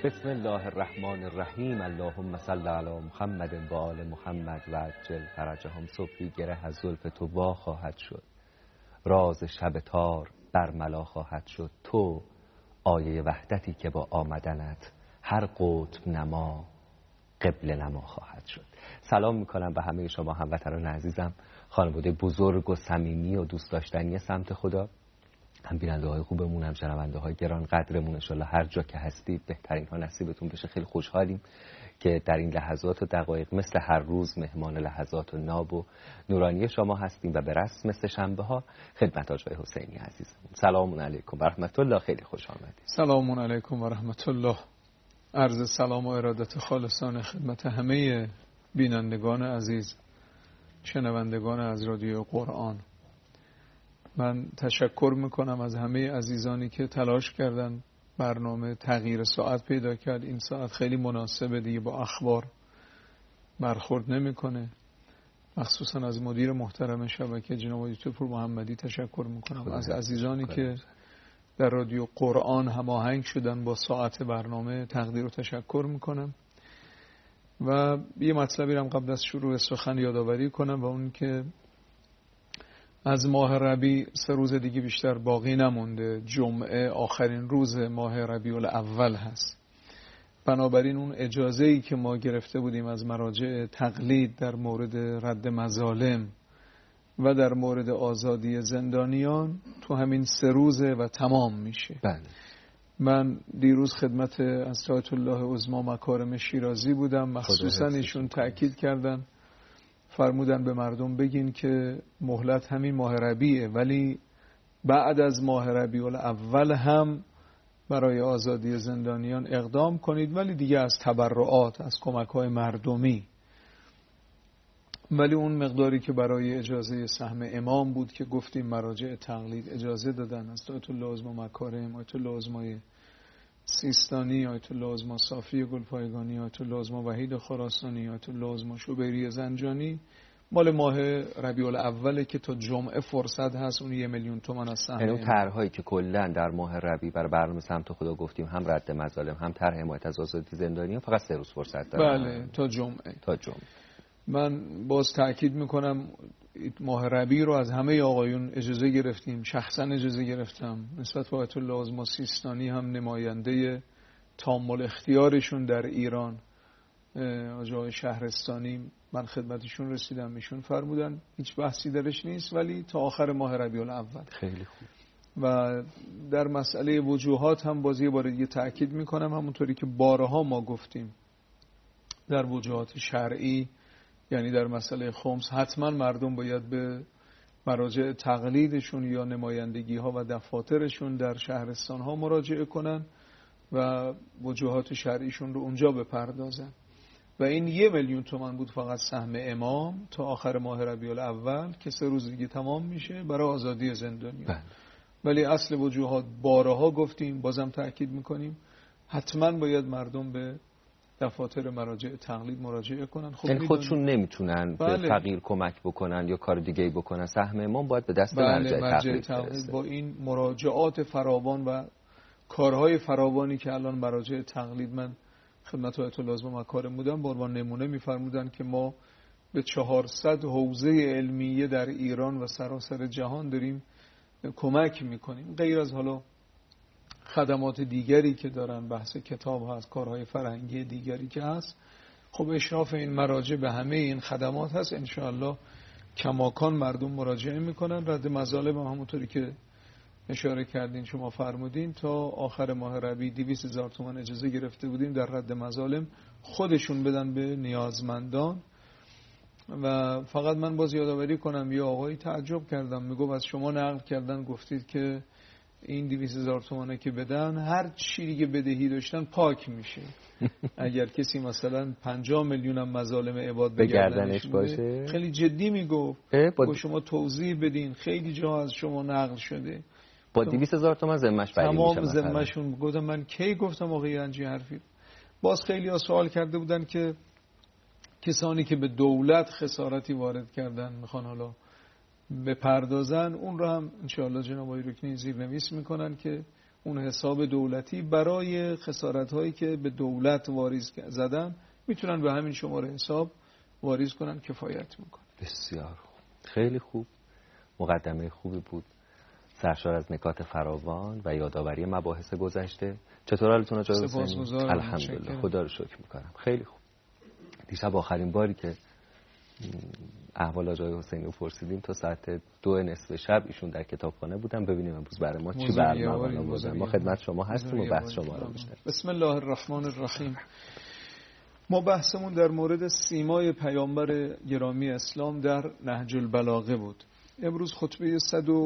بسم الله الرحمن الرحیم. اللهم صل علی محمد و آل محمد و عجل فرجهم. صبحی گره از زلف تو وا خواهد شد، راز شب تار برملا خواهد شد. تو آیه وحدتی که با آمدنت هر قطب نما قبل نما خواهد شد. سلام میکنم به همه شما هموطنان عزیزم، خانواده بزرگ و صمیمی و دوست داشتنی سمت خدا، هم بیننده های خوبمون، هم شنونده های گران قدرمون. انشالله هر جا که هستید بهترین ها نصیبتون بشه. خیلی خوشحالیم که در این لحظات و دقایق مثل هر روز مهمان لحظات و ناب و نورانی شما هستیم و به رسم مثل شنبه ها خدمت آقای حسینی عزیزمون. سلام علیکم و رحمت الله. خیلی خوش آمدید. سلام علیکم و رحمت الله. عرض سلام و ارادت خالصانه خدمت همه بینندگان عزیز، شنوندگان از رادیو قرآن. من تشکر میکنم از همه عزیزانی که تلاش کردن برنامه تغییر ساعت پیدا کرد. این ساعت خیلی مناسبه دیگه، با اخبار برخورد نمیکنه. مخصوصا از مدیر محترم شبکه جناب دکتر پور محمدی تشکر میکنم. از عزیزانی که در رادیو قرآن هماهنگ شدن با ساعت برنامه تقدیر و تشکر میکنم. و یه مطلبی رو قبل از شروع سخن یادآوری کنم و اون که از ماه ربیع 3 روز دیگه بیشتر باقی نمونده. جمعه آخرین روز ماه ربیع الاول هست. بنابراین اون اجازه‌ای که ما گرفته بودیم از مراجع تقلید در مورد رد مظالم و در مورد آزادی زندانیان تو همین 3 روزه و تمام میشه. بله. من دیروز خدمت اساتید الله عظما مکارم شیرازی بودم، مخصوصا ایشون تأکید کردن، فرمودن به مردم بگین که مهلت همین ماه ربیعه، ولی بعد از ماه ربیع الاول هم برای آزادی زندانیان اقدام کنید، ولی دیگه از تبرعات، از کمک‌های مردمی. ولی اون مقداری که برای اجازه سهم امام بود که گفتیم مراجع تقلید اجازه دادن، از آیت الله عظما مکارم، آیت الله عظما سیستانی، آیت الله عظما صافی گلپایگانی، آیت الله عظما وحید خراسانی، آیت الله عظما شوبیری زنجانی، مال ماه ربیع الاول که تا جمعه فرصت هست. اون 1 میلیون تومان از سهم. اون طرح‌هایی که کلا در ماه ربیع برای برنامه سمت خدا گفتیم، هم رد مظالم هم طرح حمایت از آزادی زندانیان، فقط 3 روز فرصت دارن. بله، تا جمعه. تا من باز تأکید میکنم ماه ربیع رو از همه آقایون اجازه گرفتیم، شخصا اجازه گرفتم. نسبت به آیت الله عظما سیستانی هم نماینده تامل اختیارشون در ایران، آقای شهرستانی، من خدمتشون رسیدم، ایشون فرمودن هیچ بحثی درش نیست، ولی تا آخر ماه ربیع الاول. خیلی خوب. و در مسئله وجوهات هم باز یه بار دیگه تأکید میکنم، همونطوری که بارها ما گفتیم در وجوهات شرعی، یعنی در مسئله خمس حتما مردم باید به مراجع تقلیدشون یا نمایندگی ها و دفاترشون در شهرستان ها مراجعه کنن و وجوهات شرعیشون رو اونجا بپردازن. و این 1 میلیون تومان بود فقط سهم امام تا آخر ماه ربیع الاول که 3 روز دیگه تمام میشه برای آزادی زندانیان. ولی اصل وجوهات بارها گفتیم، بازم تأکید میکنیم، حتما باید مردم به دفاتر مراجع تقلید مراجعه کنن. خب یعنی خودشون نمیتونن به فقیر کمک بکنن یا کار دیگه بکنن، سهم امام باید به دست مرجع تقلید. با این مراجعات فراوان و کارهای فراوانی که الان مراجع تقلید، من خدمت آیت الله عظما مکارم بودم، با عنوان نمونه میفرمودن که ما به 400 حوزه علمیه در ایران و سراسر جهان داریم کمک میکنیم، غیر از حالا خدمات دیگری که دارن، بحث کتاب هست، کارهای فرهنگی دیگری که هست. خب اشراف این مراجع به همه این خدمات هست. انشاءالله کماکان مردم مراجعه میکنن. رد مظالم همونطوری که اشاره کردین، شما فرمودین، تا آخر ماه ربیع 200,000 تومان اجازه گرفته بودیم در رد مظالم خودشون بدن به نیازمندان. و فقط من باز یادآوری کنم، یه آقایی تعجب کردم، میگفت از شما نقل کردن گفتید که این 200,000 تومانه که بدن هر چی دیگه بدهی داشتن پاک میشه. اگر کسی مثلا 50 میلیون هم مظالم عباد به گردنش باشه، خیلی جدی میگفت با شما توضیح بدین، خیلی جا از شما نقل شده با 200,000 تومان ذمه‌اش بری میشه. تمام ذمه‌شون. گفتم من کی گفتم آقای انجی حرفی؟ باز خیلی ها سوال کرده بودن که کسانی که به دولت خسارتی وارد کردن میخوان حالا بپردازن، اون رو هم انشاءالله جناب آقای رکنی زیرنویس میکنن که اون حساب دولتی برای خسارت هایی که به دولت واریز زدن میتونن به همین شماره حساب واریز کنن، کفایت میکنه. بسیار خوب، خیلی خوب، مقدمه خوبی بود، سرشار از نکات فراوان و یادآوری مباحث گذشته. چطور حالتون آقای حسینی؟ الحمدلله، خدا رو شکر میکنم. خیلی خوب. دیشب آخرین باری که احوال آقای حسینی رو پرسیدیم تا ساعت 2 نصف شب ایشون در کتابخانه بودن. ببینیم امروز برای ما چی برنامه آوردن. ما خدمت شما هستیم و بحث شما رو میشنویم. بسم الله الرحمن الرحیم. ما بحثمون در مورد سیمای پیامبر گرامی اسلام در نهج البلاغه بود. امروز خطبه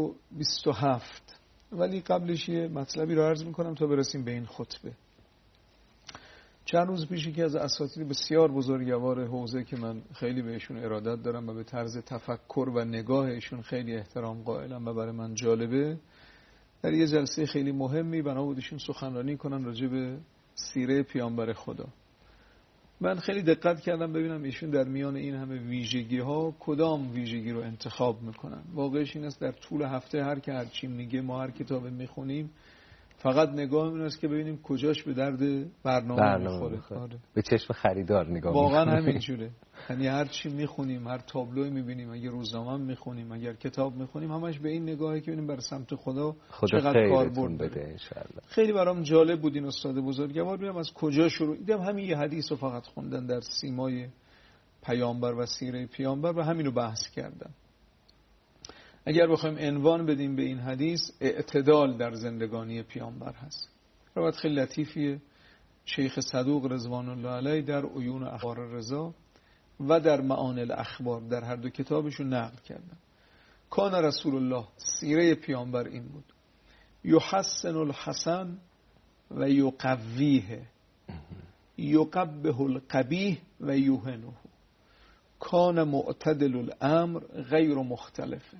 127، ولی قبلش یه مطلبی رو عرض میکنم تا برسیم به این خطبه. چند روز پیشی که از اساتید بسیار بزرگوار حوزه که من خیلی بهشون ارادت دارم و به طرز تفکر و نگاهشون خیلی احترام قائلم و برای من جالبه، در یه جلسه خیلی مهمی بنا بود ایشون سخنرانی کنن راجع به سیره پیامبر خدا. من خیلی دقت کردم ببینم ایشون در میان این همه ویژگی ها کدام ویژگی رو انتخاب میکنن. واقعش این است در طول هفته هر که هر چی میگه، ما هر کتاب میخونیم، فقط نگاه این است که ببینیم کجاش به درد برنامه میخوره. به چشم خریدار نگاه واقعا همینجوره. یعنی هر چی میخونیم، هر تابلوی میبینیم، اگه روزنامه میخونیم، اگر کتاب میخونیم، همش به این نگاهی که ببینیم برای سمت خدا چقدر کاربرد بده انشالله. خیلی برام جالب بود این استاد بزرگوار. ببینم از کجا شروع. دیدم همین یه حدیث رو فقط خوندن در سیمای پیامبر و سیره پیامبر و همین رو بحث کردن. اگر بخوایم عنوان بدیم به این حدیث، اعتدال در زندگانی پیامبر هست. روایت خیلی لطیفیه شیخ صدوق رضوان الله علیه در عیون اخبار رضا و در معانی الاخبار در هر دو کتابشون نقل کردن. کان رسول الله، سیره پیامبر این بود: یحسن الحسن و یقویه، یقبح القبیح و یوهنه، کان معتدل الامر غیر مختلفه.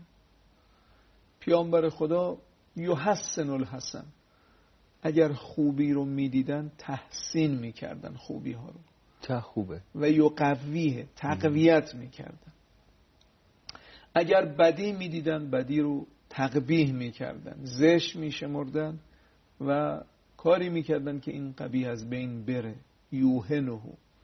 پیامبر خدا یحسن الحسن، اگر خوبی رو میدیدن تحسین میکردن خوبی ها رو، چه خوبه، و یقویه، تقویت میکردن. اگر بدی میدیدن بدی رو تقبیح میکردن، زشت میشمردن و کاری میکردن که این قبیح از بین بره. یوهنه،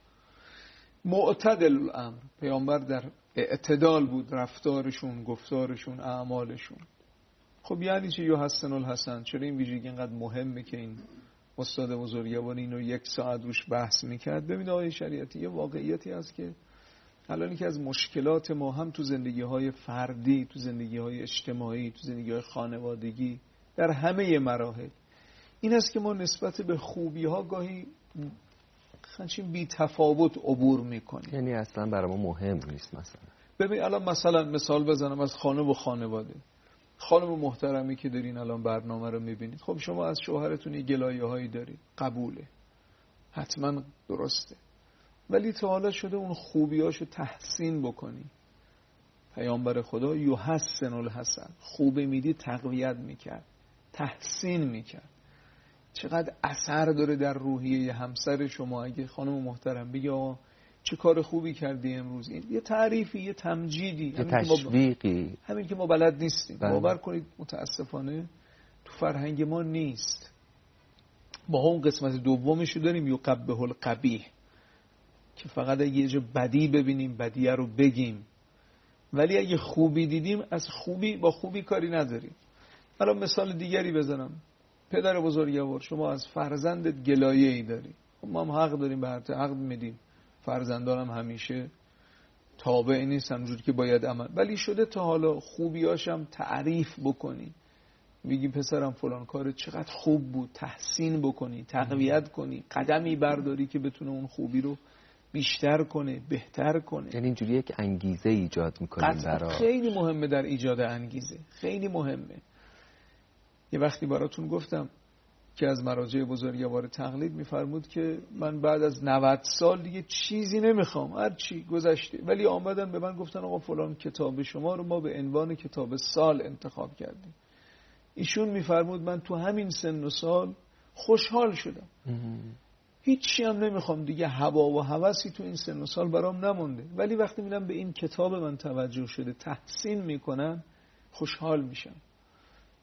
معتدل الامر، پیامبر در اعتدال بود، رفتارشون، گفتارشون، اعمالشون. خب یعنی چه یحسن الحسن؟ چرا این ویژگی اینقدر مهمه که این استاد بزرگوار اینو 1 ساعت روش بحث میکرد؟ ببینید آقای شریعتی، یه واقعیتی هست که الان که از مشکلات ما هم تو زندگی‌های فردی، تو زندگی‌های اجتماعی، تو زندگی‌های خانوادگی، در همه مراحل این است که ما نسبت به خوبی‌ها گاهی خنچین بی تفاوت عبور میکنیم. یعنی اصلا برای ما مهم نیست. مثلا ببین الان مثلا مثال بزنم از خانه و خانواده. خانم محترمی که دارین الان برنامه رو میبینید، خب شما از شوهرتون یه گلایه‌هایی دارید، قبوله، حتما درسته، ولی تا حالا شده اون خوبیاشو تحسین بکنی؟ پیامبر خدا یحسن الحسن، خوبه میدی تقویت میکرد، تحسین میکرد. چقدر اثر داره در روحیه همسر شما اگه خانم محترم بگه آقا چه کار خوبی کردی امروز. این یه تعریفی، یه تمجیدی، یه تشویقی، همین که ما بلد نیستیم. باور کنید متاسفانه تو فرهنگ ما نیست. با اون قسمت دومشو داریم، یقبح القبیح، که فقط اگه یه جا بدی ببینیم بدیه رو بگیم، ولی اگه خوبی دیدیم از خوبی با خوبی کاری نداریم. الان مثال دیگری بزنم. پدر بزرگوار، شما از فرزندت گلایه‌ای داری، ما هم حق داریم، به هر حق میدیم، فرزندانم همیشه تابع نیست همونجوری که باید عمل، ولی شده تا حالا خوبیاشم تعریف بکنی، بگی پسرم فلان کار چقدر خوب بود، تحسین بکنی، تقویت کنی، قدمی برداری که بتونه اون خوبی رو بیشتر کنه، بهتر کنه. یعنی اینجوری یک انگیزه ایجاد میکنیم برای. خیلی مهمه در ایجاد انگیزه، خیلی مهمه. یه وقتی براتون گفتم که از مراجع بزرگوار تقلید میفرمود که من بعد از 90 سال دیگه چیزی نمیخوام، هر چی گذشته، ولی آمدن به من گفتن آقا فلان کتاب شما رو ما به عنوان کتاب سال انتخاب کردیم. ایشون میفرمود من تو همین سن و سال خوشحال شدم، هیچی هم نمیخوام دیگه، هوا و هوسی تو این سن و سال برام نمونده، ولی وقتی میرم به این کتاب من توجه شده تحسین میکنن خوشحال میشم.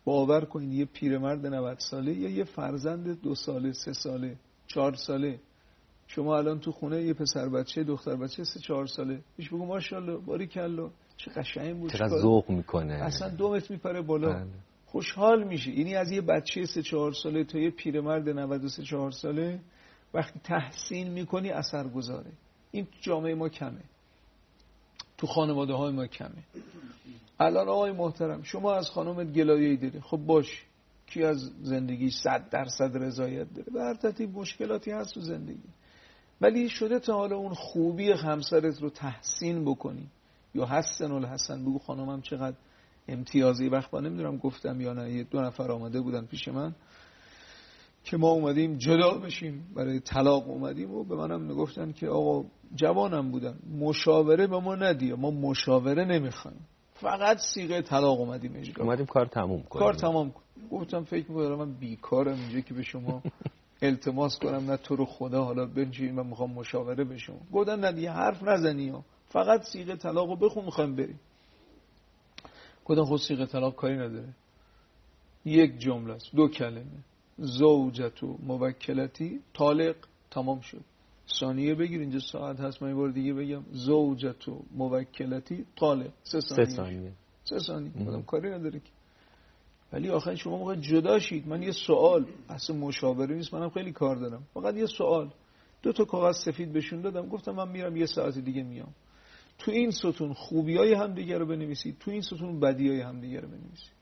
باور کنید یه پیرمرد 90 ساله یا یه فرزند 2 ساله 3 ساله 4 ساله، شما الان تو خونه یه پسر بچه دختر بچه 3-4 ساله پیش بگو ماشاءالله باریکالله چه قشنگ بود، چقدر ذوق میکنه، اصلا 2 متر میپره بالا. بله. خوشحال میشه. یعنی از یه بچه 3-4 ساله تا یه پیرمرد 93-4 ساله وقتی تحسین میکنی اثرگذاره. این جامعه ما کمه، تو خانواده های ما کمه. الان آقای محترم شما از خانومت گلایه‌ای داری، خب باش، کی از زندگی 100% رضایت داره؟ به هر ترتیب مشکلاتی هست تو زندگی، ولی شده تا حالا اون خوبی همسرت رو تحسین بکنی یا حسن الحسن بگو خانومم چقدر امتیازی. وقت با نمیدونم گفتم یا نه، یه 2 نفر آمده بودن پیش من که ما اومدیم جدا بشیم، برای طلاق اومدیم و به منم میگفتن که آقا جوانم بودن مشاوره به ما ندی، ما مشاوره نمیخوایم، فقط صیغه طلاق اومدیم اجرا، اومدیم کار تموم کنیم. کار تمام کن. گفتم فکر می‌کنم من بیکارم اینجا که به شما التماس کنم، نه تو رو خدا حالا بنشین من میخوام مشاوره بشم. گفتن نه دیگه حرف نزنی ها، فقط صیغه طلاقو بخون میخوایم بریم. گفتم خود صیغه طلاق کاری نداره، یک جمله است، 2 کلمه، زوجتو موکلتی طالق، تمام شد. ثانیه بگیر اینجا ساعت هست، من یه بار دیگه بگم زوجتو موکلتی طالق، 3 ثانیه 3 ثانیه گفتم کاری نداره که. ولی آخر شما موقع جدا شید، من یه سوال، اصلا مشاوره نیست، منم خیلی کار دارم، فقط یه سوال، 2 تا کاغذ سفید بهشون دادم، گفتم من میرم یه ساعت دیگه میام، تو این ستون خوبیای همدیگه رو بنویسید، تو این ستون بدیای همدیگه رو بنویسید.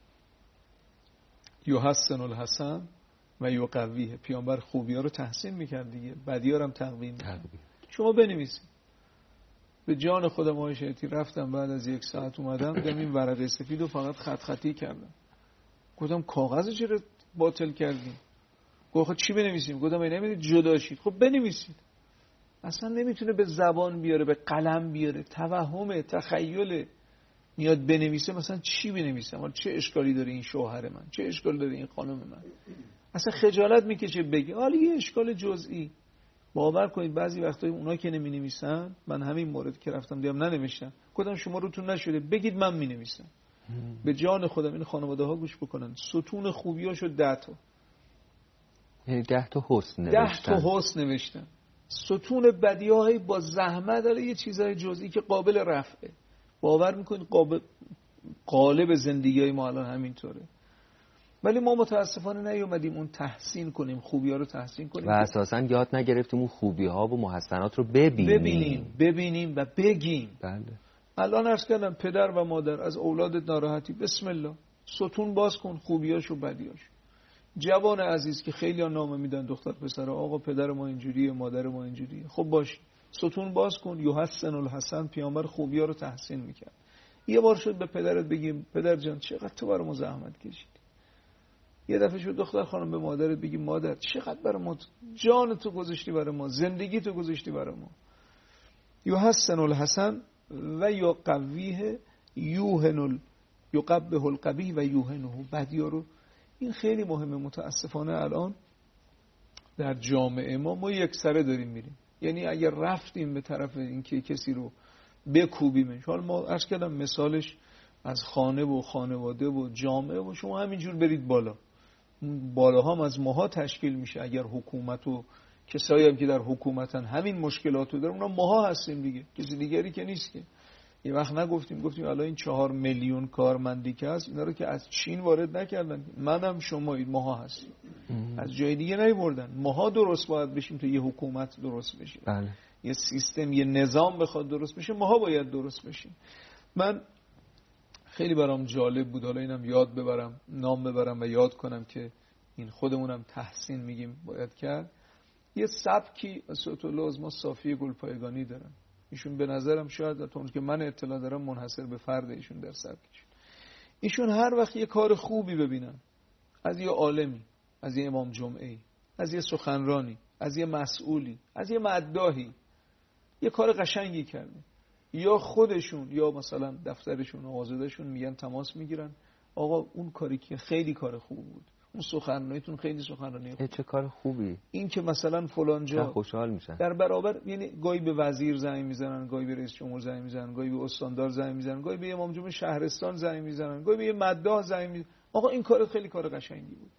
یحسن الحسن و یقویه، پیامبر خوبی‌ها رو تحسین می‌کرد دیگه، بدی‌ها رو هم تقویم می‌کرد. شما بنویسید. به جان خودم عایشه‌تی رفتم، بعد از 1 ساعت اومدم دیدم این ورقه سفید رو فقط خط خطی کردم. گفتم کاغذ چرا باطل کردیم؟ گفت چی بنویسیم؟ گفتم این نمی‌دونید جدا شید. خب بنویسید. اصلا نمیتونه به زبان بیاره، به قلم بیاره، توهمه، تخیله. میاد بنویسه، مثلا چی بنویسم؟ چه اشکالی داره این شوهر من؟ چه اشکالی داره این خانم من؟ اصلا خجالت میکشه بگی. حالا یه اشکال جزئی. باور کنید بعضی وقتا اونا که نمی‌نویسن، من همین مورد که رفتم دیدم ننوشتن، گفتم شما روتون نشده بگید من می‌نویسم. به جان خودم این خانواده ها گوش بکنن، ستون خوبیاشو 10 تا، یعنی 10 تا حسن نوشتن، 10 تا حسن نوشتن. ستون بدیاهای با زحمت داره، یه چیزای جزئی که قابل رفعه. باور میکنید قالب زندگی ما الان همینطوره، ولی ما متاسفانه نیومدیم اون تحسین کنیم، خوبی‌ها رو تحسین کنیم و اساساً یاد نگرفتیم اون خوبی‌ها و محسنات رو ببینیم و بگیم. بله. الان عرض کردم پدر و مادر از اولادت ناراحتی، بسم الله ستون باز کن، خوبیاش و بدیاش. جوان عزیز که خیلی ها نامه میدن دختر پسر، آقا پدر ما اینجوریه، مادر ما اینجوریه، خب باش ستون باز کن. یحسن الحسن، پیامبر خوبی‌ها رو تحسین میکرد. یه بار شد به پدرت بگیم پدر جان چقدر تو برای ما زحمت کشیدی. یه دفعه شد دختر خانم به مادرت بگی مادر چقدر برای ما جان تو گذاشتی، برای ما زندگی تو گذاشتی برای ما. یحسن الحسن و یقویه یقبه القبیح و یوهنه، بدی‌ها رو. این خیلی مهمه. متاسفانه الان در جامعه ما یکسره داریم میریم، یعنی اگر رفتیم به طرف اینکه کسی رو بکوبیمش، حالا ما عرض کردم مثالش از خانه و خانواده و جامعه و شما همینجور برید بالا، بالاها هم از ماها تشکیل میشه. اگر حکومت و کسایی هم که در حکومتن همین مشکلاتو دارن، اونا ماها هستیم دیگه، کسی دیگری که نیست که. یه وقت نگفتیم، گفتیم الان این 4 میلیون کارمندی که هست اینا رو که از چین وارد نکردن، منم شمایید، ماها هستیم، از جای دیگه نیوردن. ماها درست باید بشیم تا یه حکومت درست بشه. بله. یه سیستم، یه نظام بخواد درست بشه، ماها باید درست بشیم. من خیلی برام جالب بود، حالا اینم یاد ببرم، نام ببرم و یاد کنم که این خودمونم تحسین میگیم باید کرد. یه سبکی اسوت الله از ما صافی گلپایگانی دارن، ایشون به نظرم شاید تا اون که من اطلاع دارم منحصر به فرد ایشون در سبکشون. ایشون هر وقت یه کار خوبی ببینن از یه عالمی، از یه امام جمعه‌ای، از یه سخنرانی، از یه مسئولی، از یه مداحی یه کار قشنگی کرده، یا خودشون یا مثلا دفترشون و آزادشون میگن، تماس میگیرن، آقا اون کاری که خیلی کار خوب بود، اون سخنرانیتون خیلی سخنرانی خوب، چه کار خوبی، این که مثلا فلان جا خوشحال میشن. در برابر، یعنی گاهی به وزیر زنگ میزنن، گاهی به رئیس جمهور زنگ میزنن، گاهی به استاندار زنگ میزنن، گاهی به امام جمعه شهرستان زنگ میزنن، گاهی به مداح زنگ میزنن، آقا این کار خیلی کار قشنگی بود.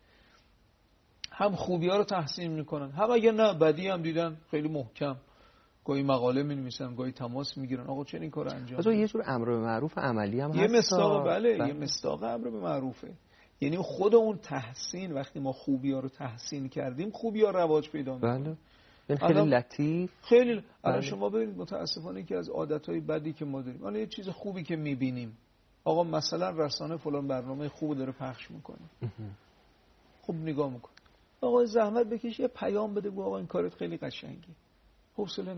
هم خوبی‌ها رو تحسین میکنن، هم اگه نه بدی هم دیدن خیلی محکم گاهی مقاله می‌نویسن، گاهی تماس میگیرن آقا چه این کارو انجام بدید. یه جور امر به معروف عملی هم یه هست. مصداق یه مصداق امر به معروفه. یعنی خود اون تحسین، وقتی ما خوبی‌ها رو تحسین کردیم خوبی‌ها رواج پیدا می‌کنه. این خیلی لطیف. خیلی الان شما ببینید متاسفانه که از عادت‌های بدی که ما داریم، الان یه چیز خوبی که می‌بینیم، آقا مثلا رسانه فلان برنامه خوب داره پخش می‌کنه، خب نگاه می‌کنه، آقا زحمت بکش یه پیام بده بگو آقا این کارت خیلی قشنگه. حوصله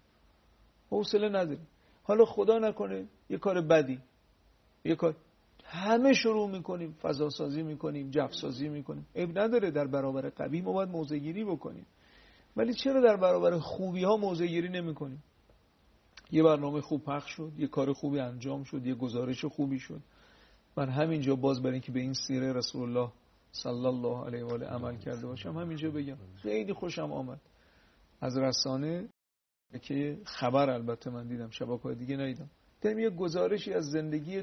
نداری. حالا خدا نکنه یه کار بدی، یه کار همه شروع میکنیم فضا سازی میکنیم، جف سازی میکنیم. عیب نداره، در برابر قبیح ما باید موضع گیری بکنیم، ولی چرا در برابر خوبی ها موضع گیری نمیکنیم؟ یه برنامه خوب پخش شد، یه کار خوبی انجام شد، یه گزارش خوبی شد. من همینجا باز برای اینکه به این سیره رسول الله صلی الله علیه و آله عمل کرده باشم همینجا بگم خیلی خوشم آمد از رسانه که خبر، البته من دیدم شبکه‌های دیگه ندیدم، دیدم یه گزارشی از زندگی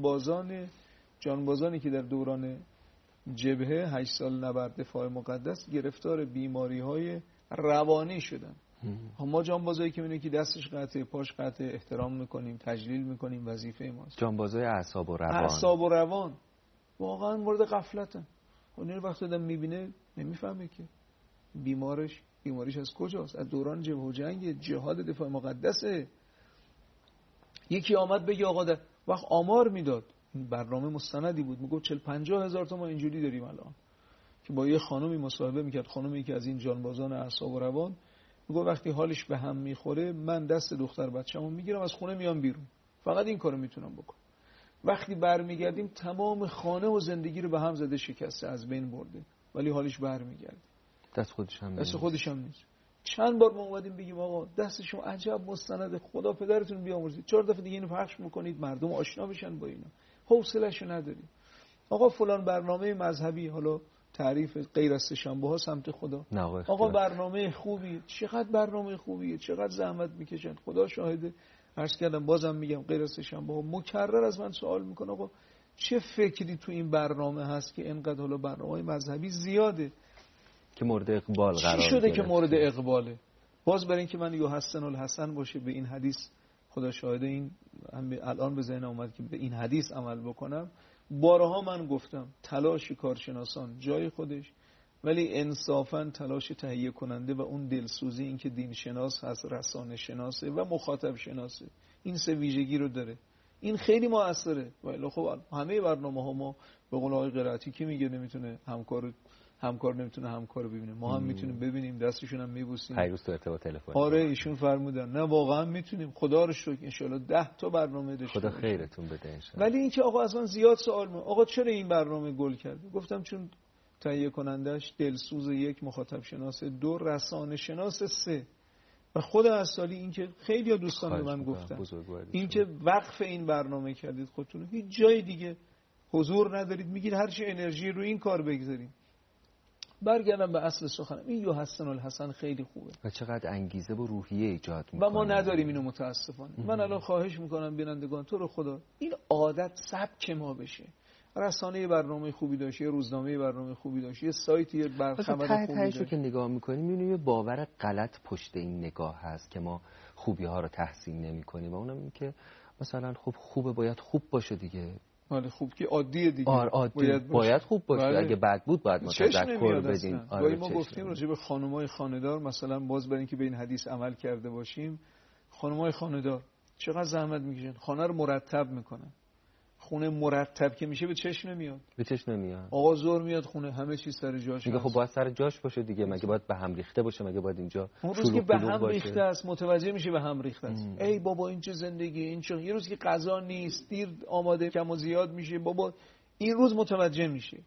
جانبازانی که در دوران جبهه 8 سال نبرد دفاع مقدس گرفتار بیماری‌های روانی شدن. ما جانبازایی که می‌بینیم که دستش قطعه، پاش قطعه، احترام می‌کنیم، تجلیل می‌کنیم، وظیفه ماست. جانبازای اعصاب و روان واقعا مورد غفلتن. اون وقتی آدم می‌بینه نمی‌فهمه که بیماریش از کجاست؟ از دوران جبهه و جنگ، جهاد دفاع مقدسه. یکی آمد بگه آقا در وقت آمار میداد، این برنامه مستندی بود، میگفت 40-50 هزار تا ما اینجوری داریم الان، که با یه خانومی مصاحبه میکرد، خانومی که از این جانبازان اعصاب و روان، میگفت وقتی حالش به هم میخوره من دست دختر بچه‌مو میگیرم از خونه میام بیرون، فقط این کارو میتونم بکنم. وقتی برمیگردیم تمام خانه و زندگی رو به هم زده، شکسته، از بین برده، ولی حالش برمیگرده. دست خودش هم نیست. چند بار ما اومدیم بگیم آقا دستشون عجب مستند، خدا پدرتون بیامرزید، 4 دفعه دیگه اینو پخش میکنید مردم آشنا بشن با اینا، حوصله‌شو نداریم. آقا فلان برنامه مذهبی، حالا تعریف غیر از سه‌شنبه ها سمت خدا، آقا برنامه خوبی، چقدر برنامه خوبیه، چقدر زحمت میکشن، خدا شاهده. عرض کردم بازم میگم غیر از سه‌شنبه ها مکرر از من سوال میکنه آقا چه فکری تو این برنامه هست که اینقدر حالا برنامه‌های مذهبی زیاده که مورد اقبال قرار چی شده که مورد اقباله؟ باز برای اینکه من یحسن الحسن باشه به این حدیث، خدا شاهده این الان به ذهنم اومد که به این حدیث عمل بکنم. بارها من گفتم تلاش کارشناسان جای خودش، ولی انصافا تلاش تهیه کننده و اون دلسوزی، این که دین شناس هست، رسانه شناسه و مخاطب شناسه، این سه ویژگی رو داره، این خیلی موثره. ولی خب همه برنامه‌ها ما به قول آقای قرائتی که میگه نمیتونه همکار نمیتونه همکار رو ببینه، ما هم میتونیم ببینیم، دستشون هم میبوسیم. پیروز تو ارتباط تلفنی آره ایشون فرمودن نه واقعا میتونیم، خدا رو شکر ان شاء الله 10 تا برنامه داشته خدا خیرتون بده ان شاء الله. ولی اینکه آقا اصلا زیاد سوال آقا چرا این برنامه گل کرد؟ گفتم چون تهیه کنندش دلسوز، 1 مخاطب شناس، 2 رسانه شناس، 3 و خود اصالی این که خیلی ها دوستان به من گفتن این که وقف این برنامه کردید خودتون، هیچ جای دیگه حضور ندارید، میگید هر چی انرژی رو این کار بگذاریم. برگردم به اصل سخنم، این یحسن الحسن خیلی خوبه و چقدر انگیزه و روحیه ایجاد میکنه و ما نداریم اینو متاسفانه. من الان خواهش میکنم بینندگان تو رو خدا این عادت سبک ما بشه، رسانه برنامه خوبی داشت، یه روزنامه برنامه خوبی داشت، یه سایتی خبر خوبی داشت، که نگاه میکنیم میبینیم یه باور غلط پشت این نگاه هست که ما خوبی ها رو تحسین نمیکنیم و اونم این که مثلا خب خوبه باید خوب باشه دیگه. آره خوب که عادیه دیگه. باید خوب باشه. بله. اگه بد بود باید ما تذکر بدیم. آره ما گفتیم راجع به خانم‌های خانه‌دار مثلا، باز برای اینکه به این حدیث عمل کرده باشیم، خانم‌های خانه‌دار چقدر زحمت میکشن، خانه رو مرتب میکنن. خونه مرتب که میشه به چشم نمیاد. آقا زور میاد خونه همه چیز سر جاش. میگه خب باید سر جاش باشه دیگه، مگه باید به هم ریخته باشه، مگه باید اینجا اون روز که به هم ریخته است متوجه میشه به هم ریخته است. ای بابا این چه زندگی، این چه، یه روز که غذا نیست، دیر آماده، کم و زیاد میشه، بابا این روز متوجه میشه.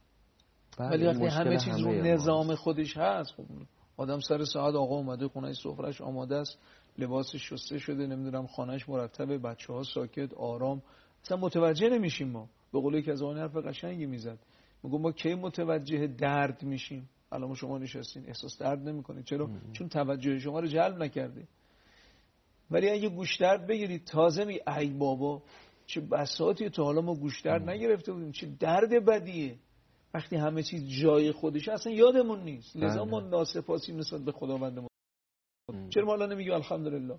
ولی وقتی همه چیز رو نظام خودش هست، خب آدم سر ساعت آقا اومده خونه، سفرهش آماده است، لباسش شسته شده، نمیدونم خانهش مرتبه، بچه‌ها ساکت آرام، اصلا متوجه نمیشیم. ما به قولی که از اون حرف قشنگی میزد، میگم ما کی متوجه درد میشیم؟ الان شما نشستین احساس درد نمیکنید، چرا؟ چون توجه شما رو جلب نکرده. ولی اگه گوش درد بگیرید تازه می ای بابا چه بساطی تا حالا ما گوش درد نگرفته بودیم، چه درد بدیه وقتی همه چیز جای خودشه اصلا یادمون نیست. لذا ما ناسپاسیم نسبت به خداوندمون. چرا ما الان نمیگیم الحمدلله؟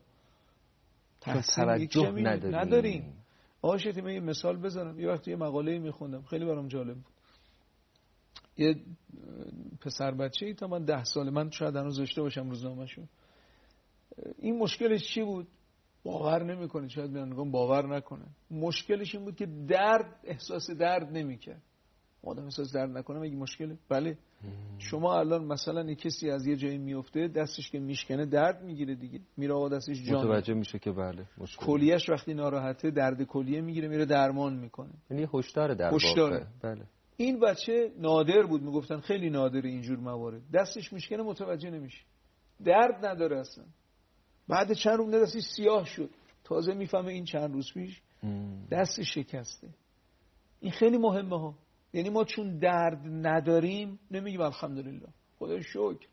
توجه نداریم. آشتی من یه مثال بزنم. یه وقتی یه مقاله میخوندم خیلی برام جالب بود. یه پسر بچه‌ای تا من 10 ساله، من شاید هنوز داشته باشم روزنامه‌شو، این مشکلش چی بود؟ باور نمیکنه، شاید میگم باور نکنه. مشکلش این بود که احساس درد نمیکرد. آدم احساس درد نکنه مگه مشکله؟ بله. شما الان مثلا یه کسی از یه جایی میفته دستش که میشکنه درد میگیره دیگه، میره آقا دستش جان متوجه میشه که بله مشکل. کلیه‌اش وقتی ناراحته درد کلیه میگیره، میره درمان میکنه. یعنی هشدار در واقع. بله. این بچه نادر بود، میگفتن خیلی نادره اینجور موارد. دستش میشکنه متوجه نمیشه، درد نداره اصلا. بعد چند روز دستش سیاه شد، تازه میفهمه این چند روز پیش دستش شکسته. این خیلی مهمه ها. یعنی ما چون درد نداریم نمیگیم الحمدلله، خدا شکر.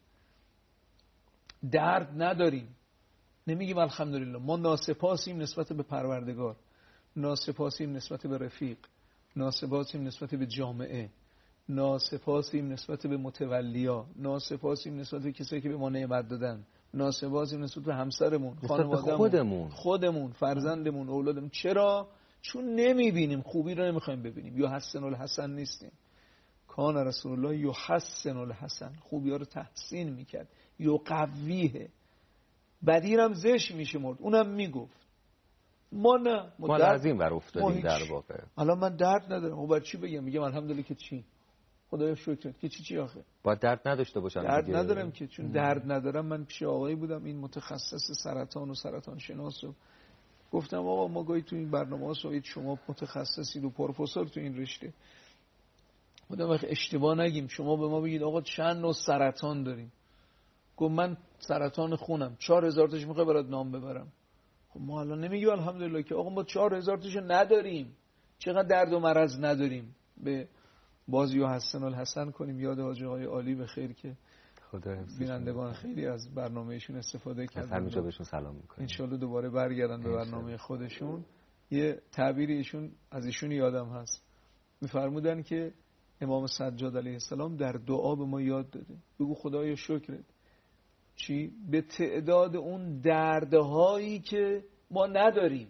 درد نداریم نمیگیم الحمدلله. ما ناسپاسیم نسبت به پروردگار، ناسپاسیم نسبت به رفیق، ناسپاسیم نسبت به جامعه، ناسپاسیم نسبت به متولیا، ناسپاسیم نسبت به کسایی که به ما نعمت دادن، ناسپاسیم نسبت به همسرمون، خانواده‌مون، خودمون، فرزندمون، اولادمون. چرا؟ چون نمیبینیم، خوبی رو نمیخوایم ببینیم. یحسن الحسن نیستیم. کان رسول الله یحسن الحسن، خوبی ها رو تحسین میکرد. یقویه، بدی هم زشت میشمرد، اونم میگفت. ما نه، ما از این ور افتادیم در واقع. الان من درد ندارم، خب بعد چی بگم؟ میگم الحمدلله که چی؟ خدایا شکر که چی آخه؟ با درد نداشته باشم درد دیگه. ندارم که چون درد ندارم. من پیش آقایی بودم این متخصص سرطان و سرطان شناس، و گفتم آقا ما گاهی تو این برنامه‌ها سوید شما متخصصید و پروفسور تو این رشته، خودم وقت اشتباه نگیم شما به ما بگید آقا چند نوع سرطان داریم. گفت من سرطان خونم 4000 تاش میخوای برات نام ببرم. خب ما الان نمیگیم الحمدلله که آقا ما 4000 تاشو نداریم، چقدر درد و مرض نداریم. به بازی و حسن الحسن کنیم، یاد حاج آقای عالی به خیر که بینندگان خیلی از برنامهشون استفاده کردن. همینجا بهشون سلام میکنیم. ان شاءالله دوباره برگردن به برنامه خودشون. یه تعبیری ایشون از ایشون یادم هست، میفرمودن که امام سجاد علیه السلام در دعا به ما یاد داده بگو خدایا شکرت چی؟ به تعداد اون دردهایی که ما نداریم.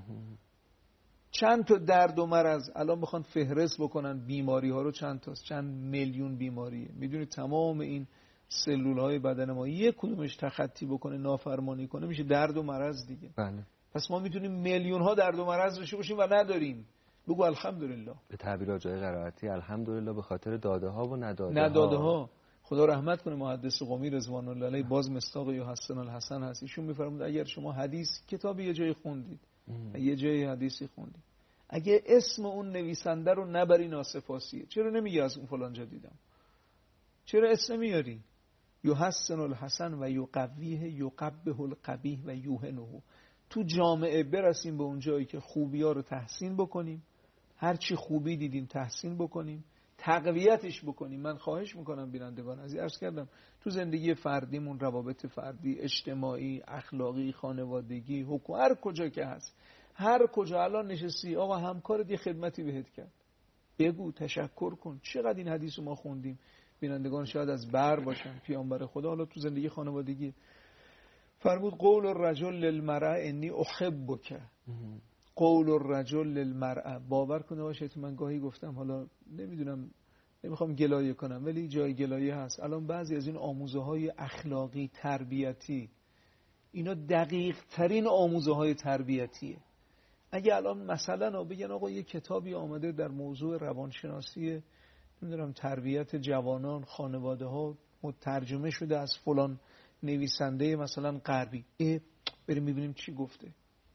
چند تا درد و مرض الان بخوان فهرست بکنن بیماری ها رو، چند تاست؟ چند میلیون بیماریه. میدونید تمام این سلول های بدن ما یک کدومش تخطی بکنه، نافرمانی کنه، میشه درد و مرض دیگه. بله. پس ما میتونیم میلیون ها درد و مرض داشته باشیم و نداریم. بگو الحمدلله. به تعبیر جای قرائتی الحمدلله به خاطر داده ها و نداده ها. خدا رحمت کنه محدث قمی رضوان الله علیه، باز مصداق یحسن الحسن هست. ایشون میفرمود اگر شما حدیث کتابی یه جایی خوندید، یه جایی حدیثی خوندید، اگه اسم اون نویسنده رو نبری ناسپاسیه. چرا نمیگی از اون فلان جا دیدم؟ چرا اسم میاری؟ یحسن الحسن و یقویه یقبه القبیح و یوهنه. تو جامعه برسیم به اون جایی که خوبی‌ها رو تحسین بکنیم، هر چی خوبی دیدیم تحسین بکنیم، تقویتش بکنیم. من خواهش میکنم بینندگان عزیز، عرض کردم تو زندگی فردیمون، روابط فردی، اجتماعی، اخلاقی، خانوادگی، حقوق، هر کجا که هست، هر کجا الان نشستی آقا همکارت یه خدمتی بهت کرد، بگو، تشکر کن. چقدر این حدیث رو ما خوندیم، بینندگان شاید از بر باشن. پیامبر خدا حالا تو زندگی خانوادگی فرمود قول الرجل للمرأة انی احبک. قول الرجل للمرأة. باور کنه باشه تو من گاهی گفتم، حالا نمیدونم، نمیخوام گلایه کنم ولی جای گلایه هست. الان بعضی از این آموزه های اخلاقی تربیتی، اینا دقیق ترین آموزه های تربیتیه. اگه الان مثلا بگن آقا یه کتابی آمده در موضوع روانشناسی نمیدونم تربیت جوانان، خانواده ها، ترجمه شده از فلان نویسنده مثلا غربی، بریم میبینیم چی گفته.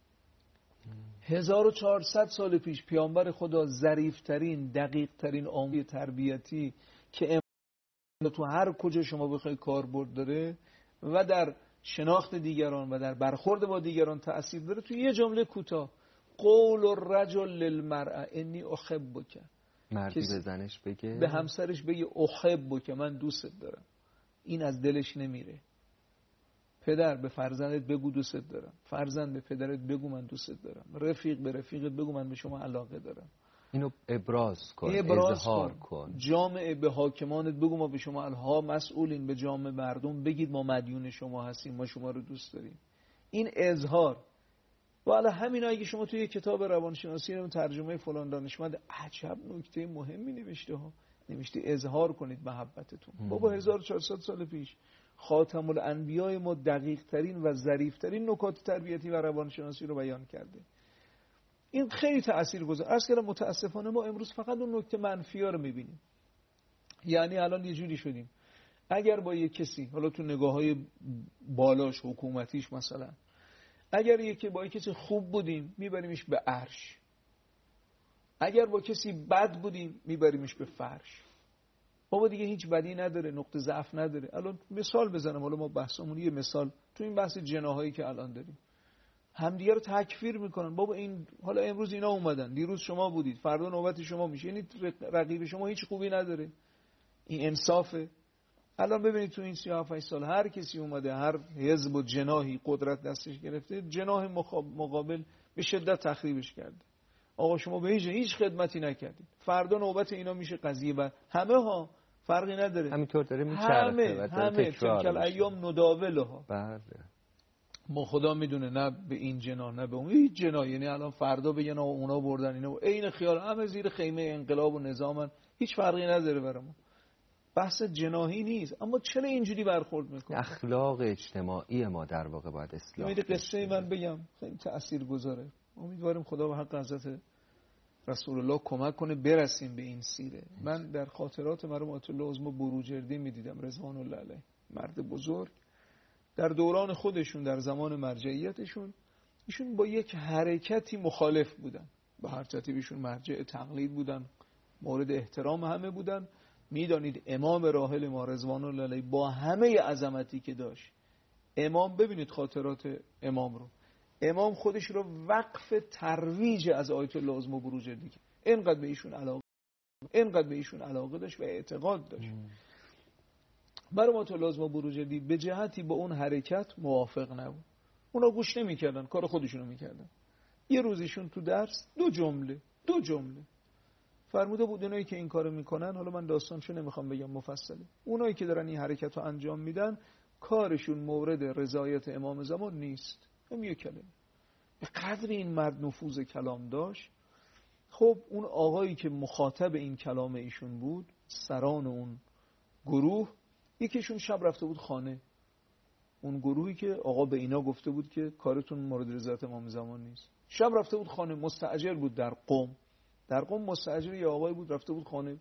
1400 سال پیش پیامبر خدا ظریف‌ترین، دقیق‌ترین آموزه تربیتی که تو هر کجا شما بخوای کاربرد داره و در شناخت دیگران و در برخورد با دیگران تأثیر داره، تو یه جمله کوتاه، قول الرجل للمرأة انی احبک. مردی به زنش بگه، به همسرش بگه احبک، من دوست دارم. این از دلش نمیره. پدر به فرزندت بگو دوست دارم، فرزند به پدرت بگو من دوست دارم، رفیق به رفیقت بگو من به شما علاقه دارم. اینو ابراز کن، اظهار کن. جامعه به حاکمانت بگو ما به شما الها مسئولین، به جامعه مردم بگید ما مدیون شما هستیم، ما شما رو دوست داریم. این اظهار. والا همین اگه شما توی کتاب روانشناسی رو ترجمه فلان دانشمند عجب نکته مهمی نوشته ها، نوشته اظهار کنید محبتتون. بابا 1400 سال پیش خاتم الانبیاء ما دقیق ترین و ظریف ترین نکات تربیتی و روانشناسی رو بیان کرده. این خیلی تاثیرگذار. عرض کردم متاسفانه ما امروز فقط اون نکته منفی ها رو میبینیم. یعنی الان یه جوری شدیم اگر با یه کسی، حالا تو نگاه‌های بالاش حکومتیش مثلا، اگر با یه کسی خوب بودیم میبریمش به عرش، اگر با کسی بد بودیم میبریمش به فرش. بابا دیگه هیچ بدی نداره، نقطه ضعف نداره. الان مثال بزنم، حالا ما بحثمون یه مثال تو این بحث جناحایی که الان داریم، همدیگه رو تکفیر میکنن. بابا این حالا امروز اینا اومدن، دیروز شما بودید، فردا نوبت شما میشه، یعنی رقیب شما هیچ خوبی نداره. این انصافه؟ الان ببینید تو این 37 سال هر کسی اومده، هر حزب و جناحی قدرت دستش گرفته، جناح مقابل به شدت تخریبش کرده. آقا شما به هیچ خدمتی نکردید، فردا نوبت اینا میشه قضیه و همه ها فرقی نداره، همینطور داره میچرخه و تکرار میشه. ایام نداولها. بله. ما خدا میدونه نه به این جناح نه به اون هیچ جناح، یعنی الان فردا بگن اونا بردن اینا عین خیال، همه زیر خیمه انقلاب و نظامن، هیچ فرقی نداره برامون. بحث جناحی نیست، اما چرا اینجوری برخورد میکنه؟ اخلاق اجتماعی ما در واقع باید اصلاح بشه. قصه من بگم خیلی تاثیرگذاره. امیدوارم خدا به حق حضرت رسول الله کمک کنه برسیم به این سیره. من در خاطرات مرحوم آیت الله عظما بروجردی میدیدم رضوان الله علیه، مرد بزرگ، در دوران خودشون در زمان مرجعیتشون ایشون با یک حرکتی مخالف بودن، با هر ترتیبشون مرجع تقلید بودن، مورد احترام همه بودن. میدانید امام راحل ما رضوان الله علیه با همه عظمتی که داشت، امام ببینید خاطرات امام رو، امام خودش رو وقف ترویج از آیت الله عظما بروجردی کرد. اینقدر به ایشون علاقه داشت و اعتقاد داشت. برای آیت الله عظما بروجردی به جهتی با اون حرکت موافق نبود. اونا گوش نمی‌کردن، کار خودشونو می‌کردن. یه روزیشون تو درس دو جمله فرموده بود اونایی که این کارو میکنن، حالا من داستانشو نمیخوام بگم مفصله، اونایی که دارن این حرکت رو انجام میدن کارشون مورد رضایت امام زمان نیست. همین کلمه. به قدر این مرد نفوذ کلام داشت. خب اون آقایی که مخاطب این کلام ایشون بود، سران اون گروه، یکیشون شب رفته بود خانه، اون گروهی که آقا به اینا گفته بود که کارتون مورد رضایت امام زمان نیست، شب رفته بود خانه، مستاجر بود در قم مستاجر یه آقای بود، رفته بود خانه،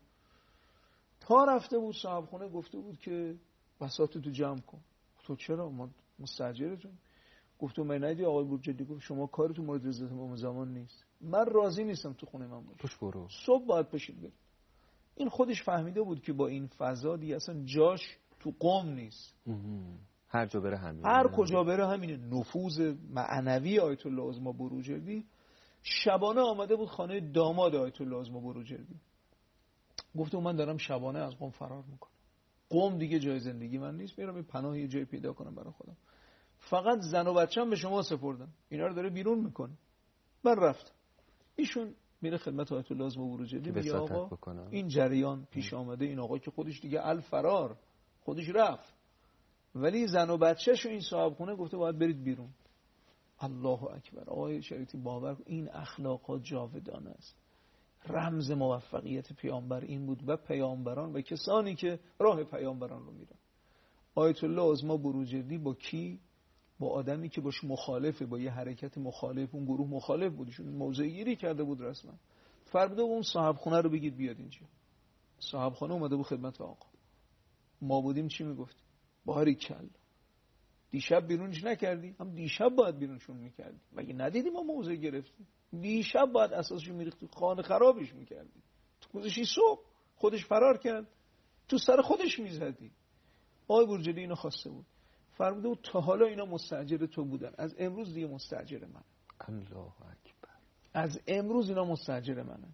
تا رفته بود صاحب خونه گفته بود که بساط تو جمع کن. تو چرا؟ ما مستاجرتون. گفتم من ندیدی آقای بروجردی گفت شما کارتون مورد رضایت امام زمان نیست، من راضی نیستم تو خونه من باشه، پش برو، صبح باید پشید برید. این خودش فهمیده بود که با این فضا دیگه اصلا جاش تو قم نیست، هر جا بره همینه، هر کجا بره همینه. نفوذ معنوی آیت الله عظما بروجردی. شبانه آمده بود خانه داماد آیت الله عظما بروجردی، گفتم من دارم شبانه از قم فرار میکنم، قم دیگه جای زندگی من نیست، میرم یه پناه یه جای پیدا کنم برای خودم، فقط زن و بچه‌م به شما سپردم، اینا رو داره بیرون میکنه. من رفتم. ایشون میره خدمت آیت الله عظما بروجردی، میگه آقا این جریان پیش آمده، این آقا که خودش دیگه الفرار، خودش رفت، ولی زن و بچه‌شو این صاحب خونه گفته باید برید بیرون. الله اکبر. آقای شریعتی باور این اخلاقات جاودانه است. رمز موفقیت پیامبر این بود و پیامبران و کسانی که راه پیامبران رو میرن. آیت الله عظما بروجردی با کی؟ با آدمی که باش مخالفه، با یه حرکت مخالف، اون گروه مخالف بودشون، موضع گیری کرده بود رسما. فرموده اون صاحب خونه رو بگید بیاد اینجا. صاحب خونه اومده بود خدمت آقا. ما بودیم چی میگفتیم؟ باریکلا. دیشب بیرونش نکردی؟ هم دیشب باید بیرونشون میکردی. مگه ندیدی ما موضع گرفتیم؟ دیشب باید اساسشو میریختی، خانه خرابش میکردی. تو گذاشتی صبح خودش فرار کرد، تو سر خودش میزدی. آقای بروجردی اینو خواسته بود. فرموده بود تا حالا اینا مستاجر تو بودن، از امروز دیگه مستاجر من. الله اکبر. از امروز اینا مستاجر منن.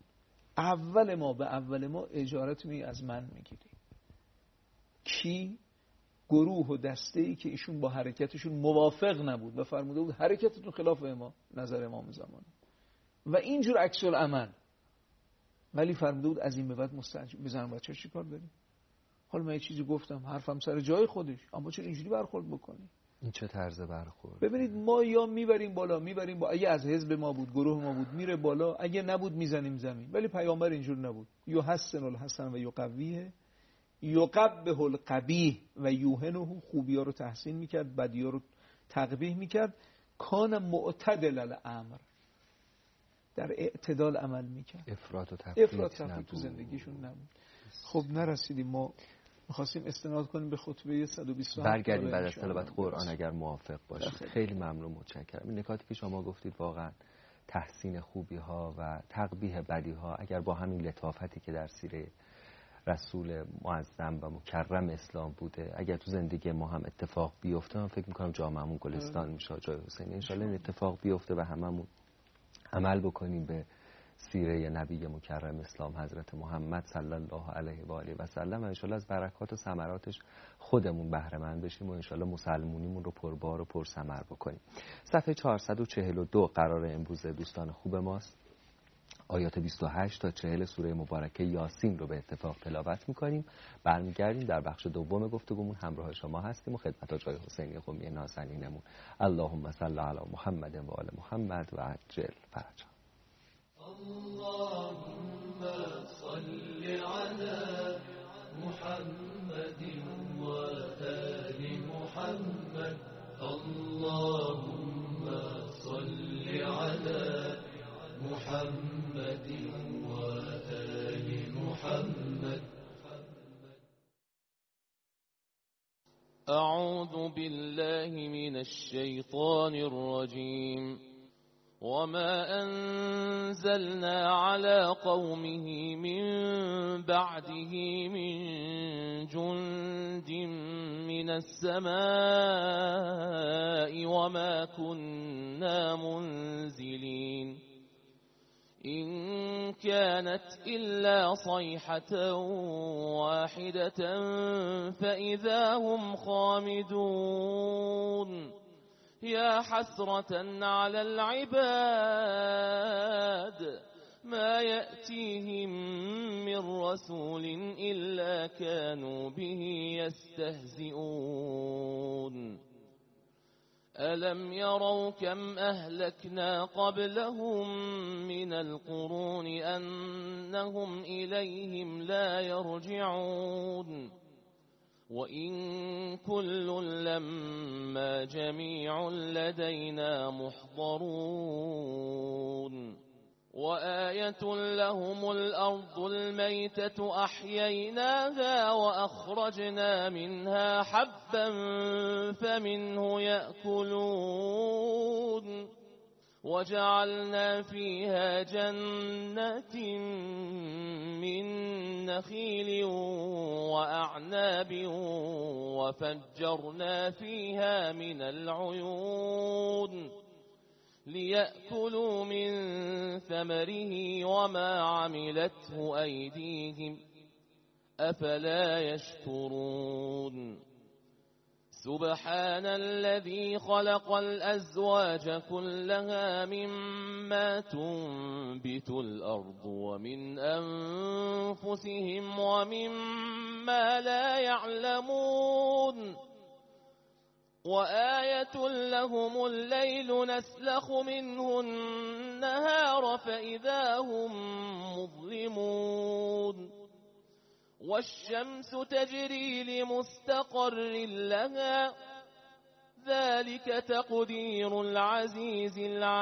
اول ما به اول ما اجارت می از من میگیری. کی؟ گروه و دسته‌ای که ایشون با حرکتشون موافق نبود و فرموده بود حرکتتون خلاف نظر امام زمانه و اینجور عکس العمل، ولی فرموده بود از این به بعد مستعجل بزن بچه‌ها چیکار داریم؟ حالا من یه چیزی گفتم حرفم سر جای خودش، اما چرا اینجوری برخورد بکنی؟ این چه طرز برخورد؟ ببینید ما یا میبریم بالا اگه از حزب ما بود گروه ما بود میره بالا، اگه نبود میزنیم زمین. ولی پیامبر اینجور نبود. یحسن الحسن و یقویه، یقبح القبیح و یوهنه، خوبی ها رو تحسین میکرد بدی ها رو تقبیح میکرد. کان معتدل الامر، در اعتدال عمل میکرد، افراط و تفریط تو زندگیشون نبود. خب نرسیدیم، ما می‌خواستیم استناد کنیم به خطبه 127. برگردیم بعد از تلاوت قرآن اگر موافق باشید. خیلی ممنون، متشکرم. این نکاتی که شما گفتید واقعا تحسین خوبی ها و تقبیح بدی ها اگر با همین لطافتی که در سیره رسول معظم و مکرم اسلام بوده اگر تو زندگی ما هم اتفاق بیفته، من فکر می‌کنم جامعه‌مون گلستان میشه. جای حسینی ان شاءالله این اتفاق بیفته و هممون عمل بکنیم به سیره نبی مکرم اسلام حضرت محمد صلی الله علیه و آله و سلم و ان شاءالله از برکات و ثمراتش خودمون بهره مند بشیم و ان شاءالله مسلمونیمون رو پربار و پرثمر بکنیم. صفحه 442 قرار امروز دوستان خوب ماست. آیات 28 تا 40 سوره مبارکه یاسین رو به اتفاق تلاوت می‌کنیم. برمیگردیم در بخش دوم گفتگومون همراه شما هستیم و خدمت جای حسینی قمی نازنینمون. اللهم صل علی محمد و آل محمد و عجل فرجهم. اللهم صل على محمد وآل محمد. اللهم صل على محمد وآل محمد. أعوذ بالله من الشيطان الرجيم. وما أنزلنا على قومه من بعده من جند من السماء وما كنا منزلين إن كانت إلا صيحة واحدة فإذا هم خامدون. يا حسرة على العباد ما يأتيهم من رسول إلا كانوا به يستهزئون. ألم يروا كم أهلكنا قبلهم من القرون أنهم إليهم لا يرجعون. وإن كل لما جميع لدينا محضرون. وآية لهم الأرض الميتة أحييناها وأخرجنا منها حبا فمنه يأكلون. وجعلنا فيها جنات من نخيل وأعناب وفجرنا فيها من العيون ليأكلوا من ثمره وما عملته أيديهم أفلا يشكرون. سبحان الذي خلق الأزواج كلها مما تنبت الأرض ومن أنفسهم ومما لا يعلمون. وآية لهم الليل نسلخ منه النهار فإذا هم مظلمون. والشمس تجري لمستقر لها ذلك تقدير العزيز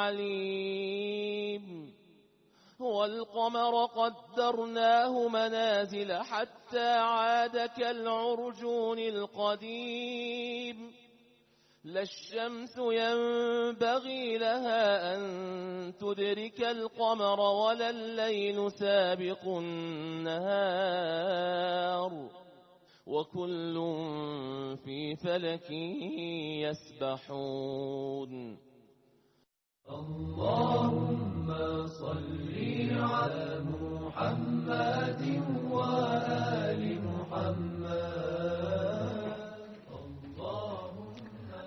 العليم. والقمر قدرناه منازل حتى عاد كالعرجون القديم. لا الشمس ينبغي لها أن تدرك القمر ولا الليل سابق النهار وكل في فلك يسبحون. اللهم صل على محمد وآل محمد.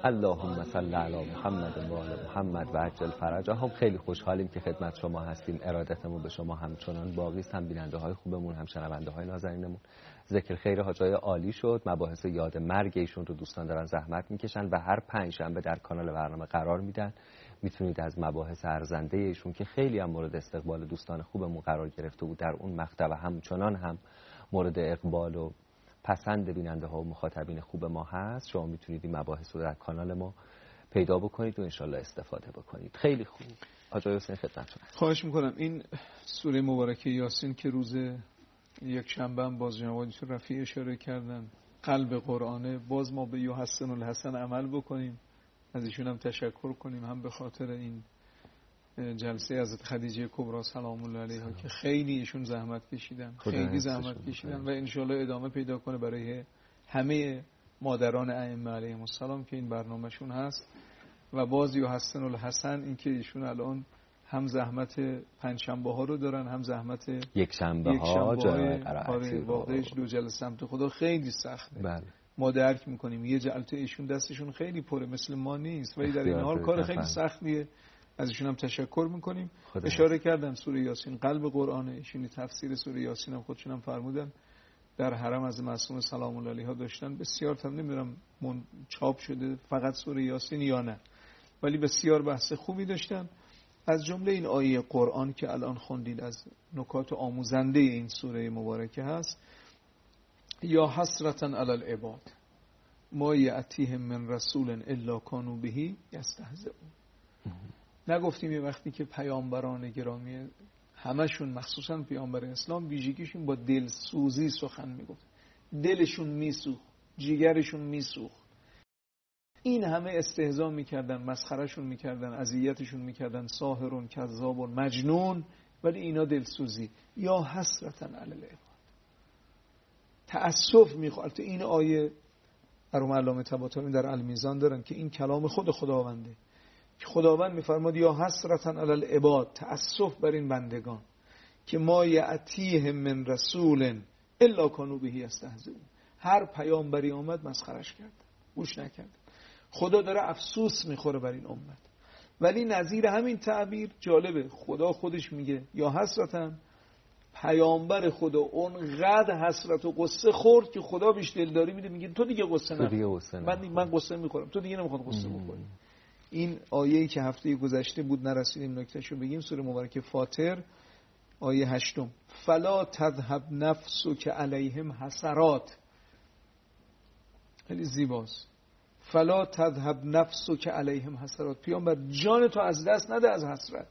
اللهم صل علی محمد و آل محمد و عجل فرجهم. خیلی خوشحالیم که خدمت شما هستیم. ارادتمون به شما همچنان باقی است. هم بیننده های خوبمون، هم شنونده های نازنینمون. ذکر خیر حاجای عالی شد. مباحث یاد مرگ ایشون رو دوستان دارن زحمت میکشن و هر پنجشنبه در کانال برنامه قرار میدن. میتونید از مباحث ارزنده ایشون که خیلی هم مورد استقبال دوستان خوبمون قرار گرفته بود در اون مقطع و همچنان هم مورد اقبال و پسند بیننده ها و مخاطبین خوب ما هست، شما میتونید این مباحث رو در کانال ما پیدا بکنید و انشالله استفاده بکنید. خیلی خوب. آقای حسین خدمتتون. خواهش میکنم. این سوره مبارکه یاسین که روز یک شنبه هم باز جناب رفیع اشاره کردن قلب قرآنه، باز ما به یحسن الحسن عمل بکنیم، از ایشون هم تشکر کنیم، هم به خاطر این جلسه حضرت خدیجه کبرا سلام الله علیها که خیلی ایشون زحمت کشیدن، خیلی زحمت کشیدن و انشالله ادامه پیدا کنه برای همه مادران ائمه علیهم السلام که این برنامهشون هست. و باز یحسن الحسن این که ایشون الان هم زحمت پنجشنبه ها رو دارن، هم زحمت یک شنبه ها جای قرائتی. واقعش دو جلسه سمت خدا خیلی سخته. بله. ما درک میکنیم یه جلسه ایشون دستشون خیلی پره، مثل ما نیست، ولی در این حال کار خیلی سختیه. از ایشون هم تشکر میکنیم. اشاره کردن سوره یاسین قلب قرآنه. ایشون تفسیر سوره یاسین هم خودشون هم فرمودن در حرم از معصوم سلام الله علیها داشتن. بسیار تا نمیدونم چاپ شده فقط سوره یاسین یا نه، ولی بسیار بحث خوبی داشتن. از جمله این آیه قرآن که الان خوندید از نکات آموزنده این سوره مبارکه هست: یا حسرتا علی العباد ما یأتیهم من رسول الا کانوا به یستهزئون. نگفتیم یه وقتی که پیامبران گرامی همشون مخصوصا پیامبر اسلام ویژگیشون با دلسوزی سخن میگفت، دلشون میسوخت، جیگرشون میسوخت، این همه استهزا میکردن، مسخرهشون میکردن، اذیتشون میکردن، ساحرون کذابون مجنون، ولی اینا دلسوزی. یا حسرتا علی العباد، تأسف میخواد. این آیه ارم علامه طباطبایی در المیزان دارن که این کلام خود خداونده که خداوند میفرماد یا حسرتا علی العباد، تأسف بر این بندگان که ما یأتیهم من رسول الا کانوا به یستهزئون. هر پیامبری آمد مسخرش کرد، گوش نکرد. خدا داره افسوس میخوره بر این امت. ولی نظیر همین تعبیر جالبه، خدا خودش میگه یا حسرتا، پیامبر خدا اونقدر حسرت و قصه خورد که خدا بهش دلداری میده، میگه تو دیگه قصه نخور، من قصه میخورم، تو دیگه نمیخواد قصه بخوری. این آیه‌ای که هفته گذشته بود نرسیدیم نکتهشو بگیم، سوره مبارکه فاطر آیه 8: فلا تذهب نفسک علیهم حسرات. خیلی زیباست. فلا تذهب نفسک علیهم حسرات. پیامبر جان تو از دست نده از حسرت،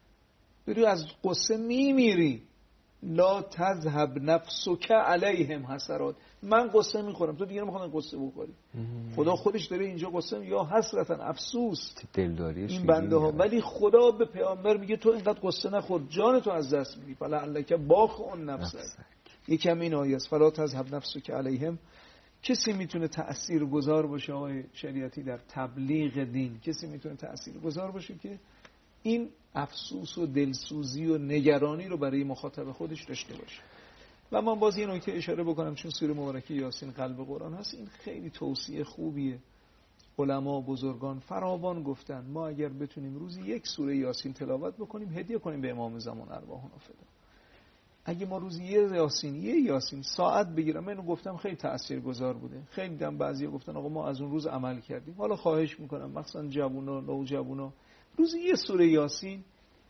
بری از قصه میمیری. لا تذهب نفسک علیهم حسرات، من قصه میخورم، تو دیگه نمیخواد قصه بخوری. خدا خودش داره اینجا قصه یا حسرتا، افسوس دلداریش این بنده ها، ولی خدا به پیامبر میگه تو اینقدر قصه نخور، جان تو از دست میدی. فلعلک باخع نفسک. یکم این آیه است فلا تذهب نفسک علیهم. کسی میتونه تأثیرگذار باشه آقای شریعتی در تبلیغ دین؟ کسی میتونه تأثیرگذار باشه که این افسوس و دلسوزی و نگرانی رو برای مخاطب خودش داشته باشه؟ و من باز یه نکته اشاره بکنم، چون سوره مبارکه یاسین قلب قرآن هست، این خیلی توصیه خوبیه. علما بزرگان فراوان گفتن ما اگر بتونیم روزی یک سوره یاسین تلاوت بکنیم هدیه کنیم به امام زمان ارواحنا فدا. اگه ما روزی یه یاسین ساعت بگیرم، من اینو گفتم خیلی تاثیرگذار بوده. خیلی دم بعضیا گفتن آقا ما از اون روز عمل کردیم. حالا خواهش میکنم مخصوصا جوونا، نوجوانا، روزی یه سوره یاسین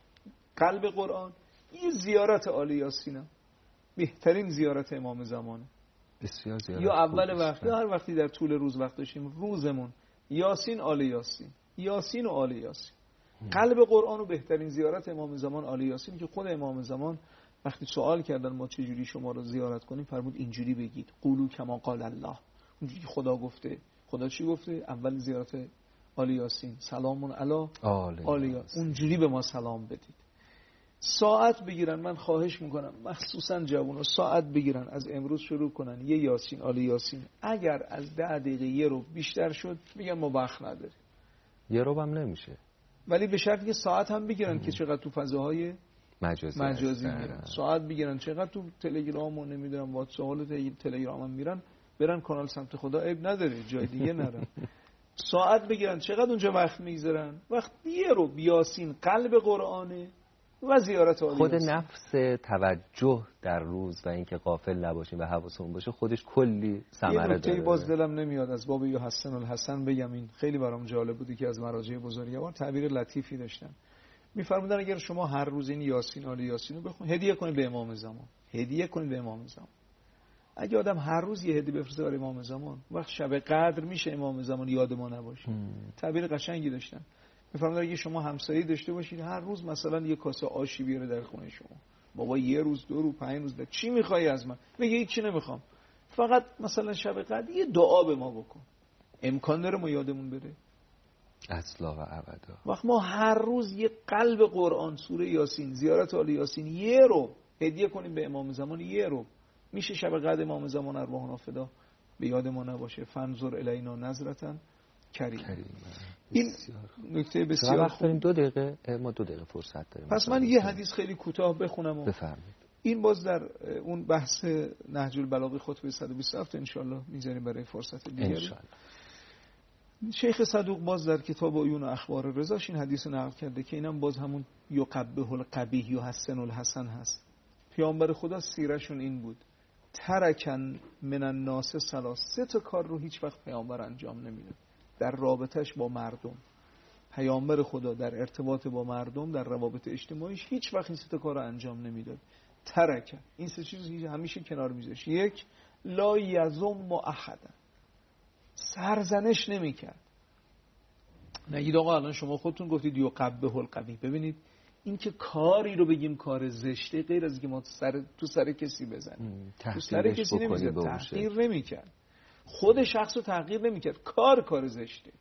قلب قرآن، یه زیارت آل یاسینم بهترین زیارت امام زمانه. بسیار زیارت یا اول وقت یا هر وقتی در طول روز وقت داشتیم روزمون یاسین آل یاسین، یاسین و آل یاسین. قلب قرآن و بهترین زیارت امام زمان آل یاسین که خود امام زمان وقتی سوال کردن ما چجوری شما رو زیارت کنیم فرمود اینجوری بگید قولوا کما قال الله. اونجوری خدا گفته. خدا چی گفته؟ اول زیارت آل یاسین سلام علی آل یاسین، اونجوری به ما سلام بدید. ساعت بگیرن، من خواهش میکنم مخصوصا جوونا ساعت بگیرن از امروز شروع کنن یه یاسین آل یاسین. اگر از 10 دقیقه یه رو بیشتر شد میگن ما وقت نداریم، یه رو هم نمیشه، ولی به شرطی که ساعت هم بگیرن که چقدر تو فضاهای مجازی میرن. ساعت بگیرن چقدر تو تلگرام و نمیدونم واتساپ تلگرام هم میرن، برن کانال سمت خدا، عیب نداره جای دیگه نرن. ساعت بگیرن چقدر اونجا وقت میگذارن؟ وقت یه رو یاسین قلب قرآنه و زیارت عالی خود یاسین. نفس توجه در روز و اینکه غافل نباشیم و حواسمون باشه خودش کلی ثمره یه نکته داره. باز دلم نمیاد از باب یحسن الحسن بگم، این خیلی برام جالب بودی که از مراجع بزرگوار تعبیر لطیفی داشتن. میفرمودن اگر شما هر روز این یاسین آل یاسین رو بخونید، هدیه کنید به امام زمان، هدیه کنید به امام زمان. اگه آدم هر روز یه هدیه بفرسته برای امام زمان، وقت شب قدر میشه امام زمان یاد ما نباشه. تعبیر قشنگی داشتن. میفرمودن اگه شما همسایه داشته باشید هر روز مثلا یه کاسه آشی بیاره در خونه شما، بابا یه روز 2 روز 5 روز چی میخوای از من؟ میگه هیچی نمیخوام، فقط مثلا شب قدر یه دعا به ما بکن. امکان داره ما یادمون بره؟ اصلا و ابدا. وقت ما هر روز یه قلب قرآن، سوره یاسین، زیارت آل یاسین، یه رو هدیه کنیم به امام زمان، یه رو میشه شب قدر امام زمان ارواحنا فدا به یاد ما نباشه. فنظر الینا نظرتن کریم. این نکته بسیار خوب. 2 دقیقه ما 2 دقیقه فرصت داریم. پس من یه حدیث خیلی کوتاه بخونم. بفرمایید. این باز در اون بحث نهج البلاغه خطبه 127 ان شاء الله میذاریم برای فرصت دیگری. شیخ صدوق باز در کتاب عیون اخبار رضاش این حدیث نقل کرده که اینم باز همون یقبح القبیح یحسن الحسن هست. پیامبر خدا سیرشون این بود، ترکن من الناس ثلاث، 3 کار رو هیچ وقت پیامبر انجام نمیده در رابطش با مردم. پیامبر خدا در ارتباط با مردم، در روابط اجتماعیش هیچ وقت این 3 کار رو انجام نمیداد. ترکن، این 3 چیز همیشه کنار میذاشت. 1 لا یذم احدا، سرزنش نمیکرد. نگید آقا الان شما خودتون گفتید یقبح القبیح. ببینید این که کاری رو بگیم کار زشته، غیر از اینکه ما تو سر کسی بزنیم، تو سر کسی نمیزد، تحقیر نمیکرد، خود شخص رو تحقیر نمیکرد. کار زشته،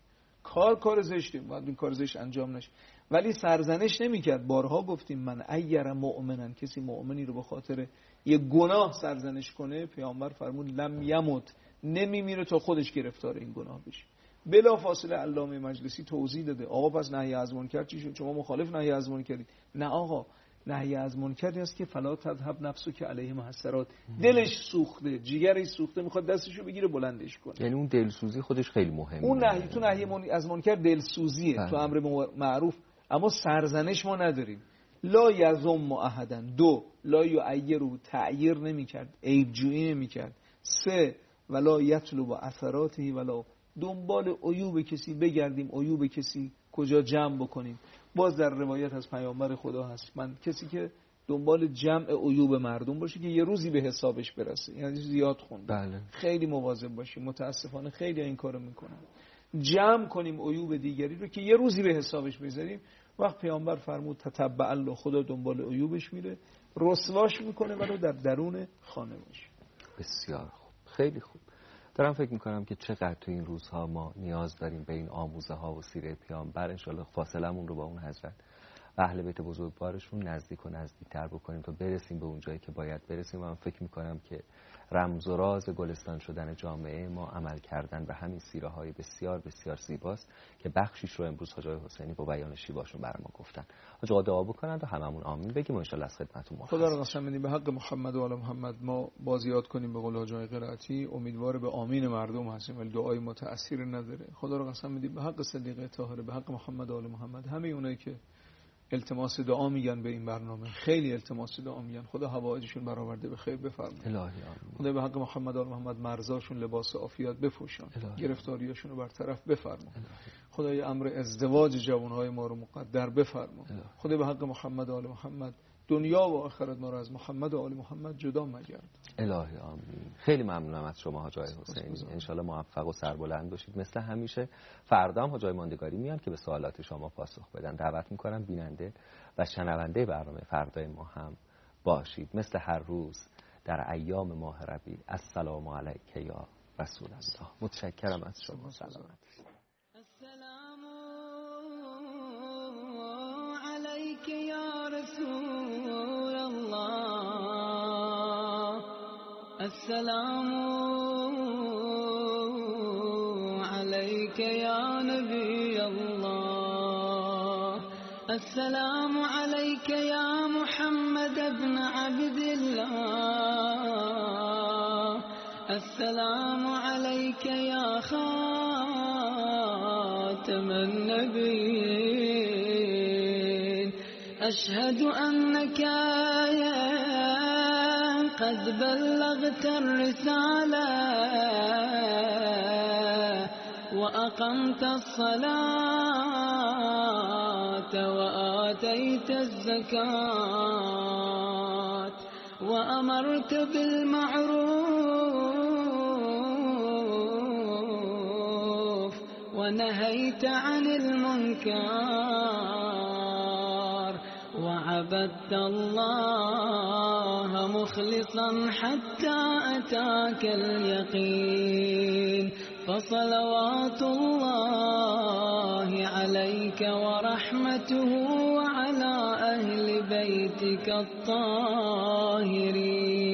کار زشته، باید این کار زشت انجام نشه، ولی سرزنش نمیکرد. بارها گفتیم من ایر مؤمنن، کسی مؤمنی رو به خاطر یه گناه سرزنش کنه، پیامبر فرمود لم یمت، نمیمیره تا خودش گرفتار این گناه بشه. بلا فاصله علامه مجلسی توضیح داده آقا پس نهی از منکر چی شد؟ شما مخالف نهی از منکر کردید. نه آقا، نهی از منکری است که فلا تذهب نفسو که علیه محسرات، دلش سوخته، جیگرش سوخته، میخواد دستشو بگیره بلندش کنه. یعنی اون دلسوزی خودش خیلی مهمه. اون نهی، تو نهی از منکر دلسوزیه، تو امر معروف، اما سرزنش ما نداریم. لا یذم احدا. 2 لا یعیرو، تعییر نمیکرد، عیب جویی نمیکرد. 3 ولا یطلب اثراته، ولا دنبال عیوب کسی بگردیم، عیوب کسی کجا جمع بکنیم. باز در روایت از پیامبر خدا هست، من کسی که دنبال جمع عیوب مردم باشه که یه روزی به حسابش برسه، یعنی زیاد خونده. بله. خیلی مواظب باشیم، متاسفانه خیلی این کارو میکنن، جمع کنیم عیوب دیگری رو که یه روزی به حسابش بذاریم. وقت پیامبر فرمود تتبع الله، خدا دنبال عیوبش میره، رسواش میکنه ولو در درون خانه باشه. بسیار خوب، خیلی خوب. دارم فکر میکنم که چقدر تو این روزها ما نیاز داریم به این آموزه ها و سیره پیامبر. انشالله فاصلمون رو با اون حضرت و اهل بیت بزرگوارشون نزدیک و نزدیکتر بکنیم تا برسیم به اون جایی که باید برسیم. من فکر میکنم که رمز و راز گلستان شدن جامعه ما عمل کردن به همین سیره های بسیار بسیار زیباست که بخشیش رو امروز حاج آقای حسینی با بیان شیواشون برام گفتن. حاج آقا دعا بکنند و هممون آمین بگیم و ان شاء الله از خدمتتون مرخص. خدا رو قسم بدیم به حق محمد و آل محمد ما باز یاد کنیم. به قول حاج آقای قرائتی امیدوار به آمین مردم هستیم ولی دعای ما تأثیر نداره. خدا رو قسم بدیم به حق صدیقه طاهره، به حق محمد و آل محمد، همه اونایی که التماس دعا میگن به این برنامه، خیلی التماس دعا میگن، خدا حوائجشون برآورده به خیر بفرمایید. الهی آمین. خدا به حق محمد و آل محمد مرزاشون لباس عافیت بپوشان، گرفتاریاشون رو برطرف بفرما. خدای امر ازدواج جوانهای ما رو مقدر بفرما. خدا به حق محمد و آل محمد دنیا و آخرت ما رو از محمد و آل محمد جدا مگرد. الهی آمین. خیلی ممنونم از شما حاج آقای حسینی. ان شاءالله موفق و سربلند باشید مثل همیشه. فردا هم حاج آقای ماندگاری میان که به سوالات شما پاسخ بدن. دعوت میکنم بیننده و شنونده برنامه فردای ما هم باشید. مثل هر روز در ایام ماه ربیع. السلام علیک یا رسول الله. متشکرم از شما. سلامت. السلام علیک یا رسول الله. السلام علیک یا نبی الله. السلام علیک یا محمد ابن عبد الله. السلام علیک یا خالق خاتم النبيين. أشهد أنك قد بلغت الرسالة وأقمت الصلاة وآتيت الزكاة وأمرت بالمعروف ونهيت عن المنكر وعبدت الله مخلصا حتى أتاك اليقين. فصلوات الله عليك ورحمته وعلى أهل بيتك الطاهرين.